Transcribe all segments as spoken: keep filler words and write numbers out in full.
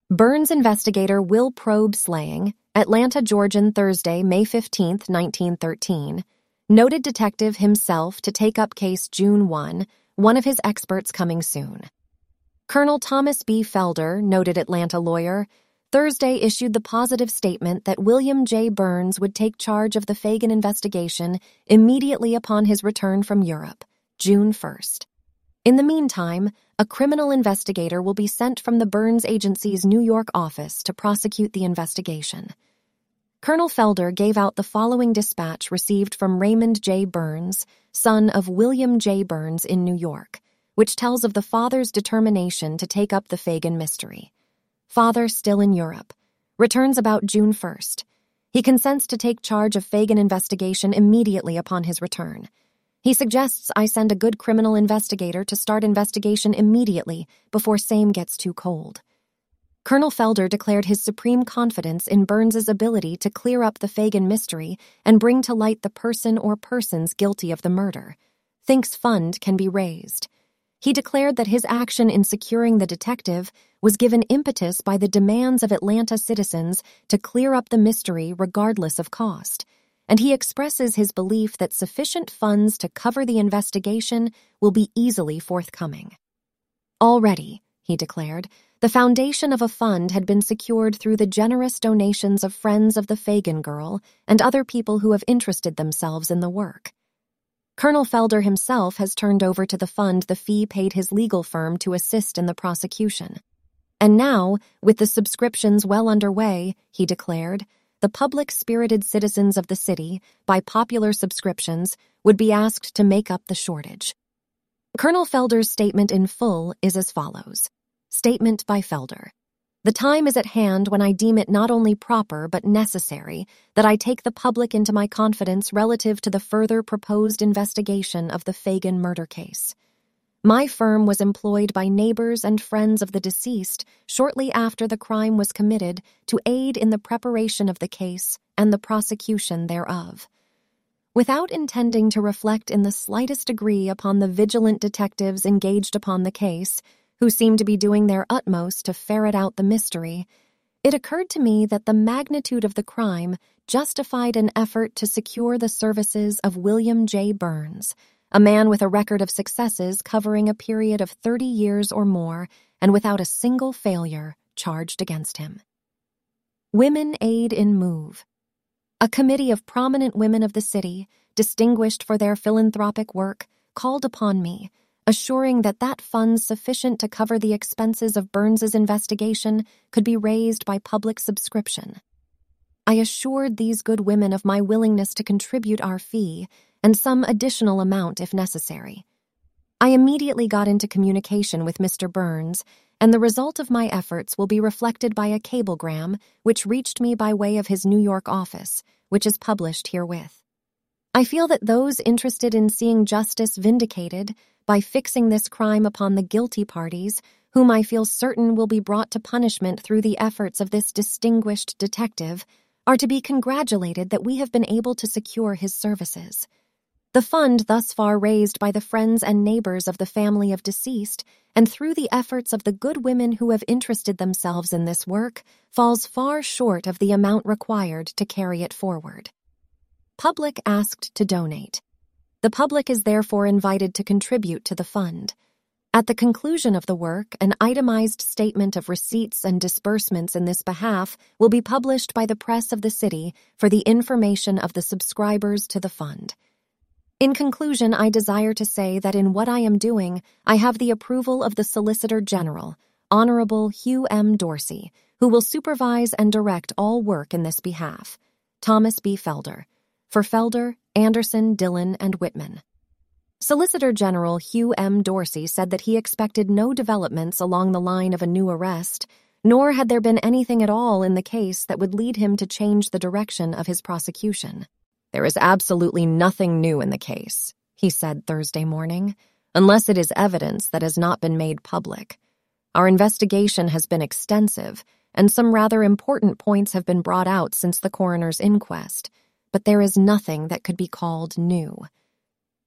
Burns investigator will probe slaying, Atlanta, Georgian, Thursday, May fifteenth, nineteen thirteen. Noted detective himself to take up case June first, one of his experts coming soon. Colonel Thomas B. Felder, noted Atlanta lawyer, Thursday issued the positive statement that William J. Burns would take charge of the Fagan investigation immediately upon his return from Europe, June first. In the meantime, a criminal investigator will be sent from the Burns Agency's New York office to prosecute the investigation. Colonel Felder gave out the following dispatch received from Raymond J. Burns, son of William J. Burns in New York, which tells of the father's determination to take up the Fagan mystery. Father still in Europe. Returns about June first. He consents to take charge of Fagan investigation immediately upon his return. He suggests I send a good criminal investigator to start investigation immediately before same gets too cold. Colonel Felder declared his supreme confidence in Burns's ability to clear up the Fagan mystery and bring to light the person or persons guilty of the murder. Thinks fund can be raised. He declared that his action in securing the detective was given impetus by the demands of Atlanta citizens to clear up the mystery regardless of cost, and he expresses his belief that sufficient funds to cover the investigation will be easily forthcoming. Already, he declared, the foundation of a fund had been secured through the generous donations of friends of the Fagan girl and other people who have interested themselves in the work. Colonel Felder himself has turned over to the fund the fee paid his legal firm to assist in the prosecution. And now, with the subscriptions well underway, he declared, the public-spirited citizens of the city, by popular subscriptions, would be asked to make up the shortage. Colonel Felder's statement in full is as follows. Statement by Felder. The time is at hand when I deem it not only proper but necessary that I take the public into my confidence relative to the further proposed investigation of the Fagan murder case. My firm was employed by neighbors and friends of the deceased shortly after the crime was committed to aid in the preparation of the case and the prosecution thereof. Without intending to reflect in the slightest degree upon the vigilant detectives engaged upon the case, who seemed to be doing their utmost to ferret out the mystery, it occurred to me that the magnitude of the crime justified an effort to secure the services of William J. Burns, a man with a record of successes covering a period of thirty years or more and without a single failure charged against him. Women Aid in Move. A committee of prominent women of the city, distinguished for their philanthropic work, called upon me, assuring that that funds sufficient to cover the expenses of Burns's investigation could be raised by public subscription. I assured these good women of my willingness to contribute our fee and some additional amount if necessary. I immediately got into communication with Mister Burns, and the result of my efforts will be reflected by a cablegram which reached me by way of his New York office, which is published herewith. I feel that those interested in seeing justice vindicated by fixing this crime upon the guilty parties, whom I feel certain will be brought to punishment through the efforts of this distinguished detective, are to be congratulated that we have been able to secure his services. The fund thus far raised by the friends and neighbors of the family of deceased, and through the efforts of the good women who have interested themselves in this work, falls far short of the amount required to carry it forward. Public asked to donate. The public is therefore invited to contribute to the fund. At the conclusion of the work, an itemized statement of receipts and disbursements in this behalf will be published by the press of the city for the information of the subscribers to the fund. In conclusion, I desire to say that in what I am doing, I have the approval of the Solicitor General, Honorable Hugh M. Dorsey, who will supervise and direct all work in this behalf. Thomas B. Felder. For Felder, Anderson, Dillon, and Whitman. Solicitor General Hugh M. Dorsey said that he expected no developments along the line of a new arrest, nor had there been anything at all in the case that would lead him to change the direction of his prosecution. There is absolutely nothing new in the case, he said Thursday morning, unless it is evidence that has not been made public. Our investigation has been extensive, and some rather important points have been brought out since the coroner's inquest, but there is nothing that could be called new.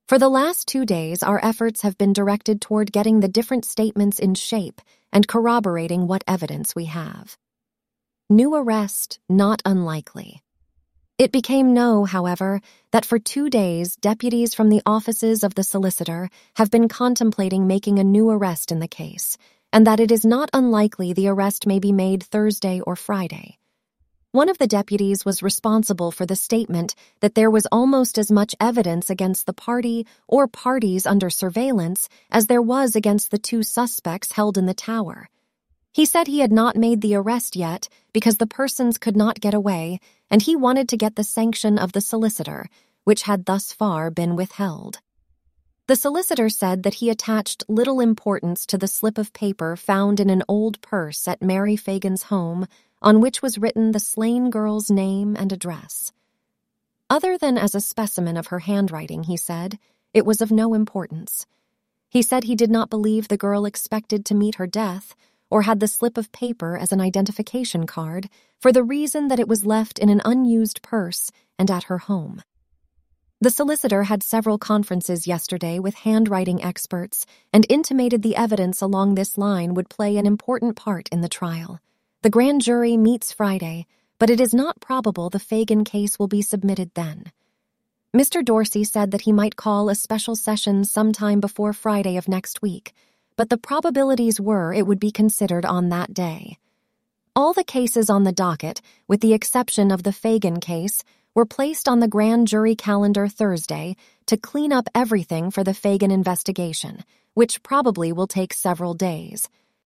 For the last two days, our efforts have been directed toward getting the different statements in shape and corroborating what evidence we have. New arrest not unlikely. It became known, however, that for two days, deputies from the offices of the solicitor have been contemplating making a new arrest in the case, and that it is not unlikely the arrest may be made Thursday or Friday. One of the deputies was responsible for the statement that there was almost as much evidence against the party or parties under surveillance as there was against the two suspects held in the tower. He said he had not made the arrest yet because the persons could not get away, and he wanted to get the sanction of the solicitor, which had thus far been withheld. The solicitor said that he attached little importance to the slip of paper found in an old purse at Mary Fagan's home, on which was written the slain girl's name and address. Other than as a specimen of her handwriting, he said, it was of no importance. He said he did not believe the girl expected to meet her death or had the slip of paper as an identification card for the reason that it was left in an unused purse and at her home. The solicitor had several conferences yesterday with handwriting experts and intimated the evidence along this line would play an important part in the trial. The grand jury meets Friday, but it is not probable the Fagan case will be submitted then. Mister Dorsey said that he might call a special session sometime before Friday of next week, but the probabilities were it would be considered on that day. All the cases on the docket, with the exception of the Fagan case, were placed on the grand jury calendar Thursday to clean up everything for the Fagan investigation, which probably will take several days.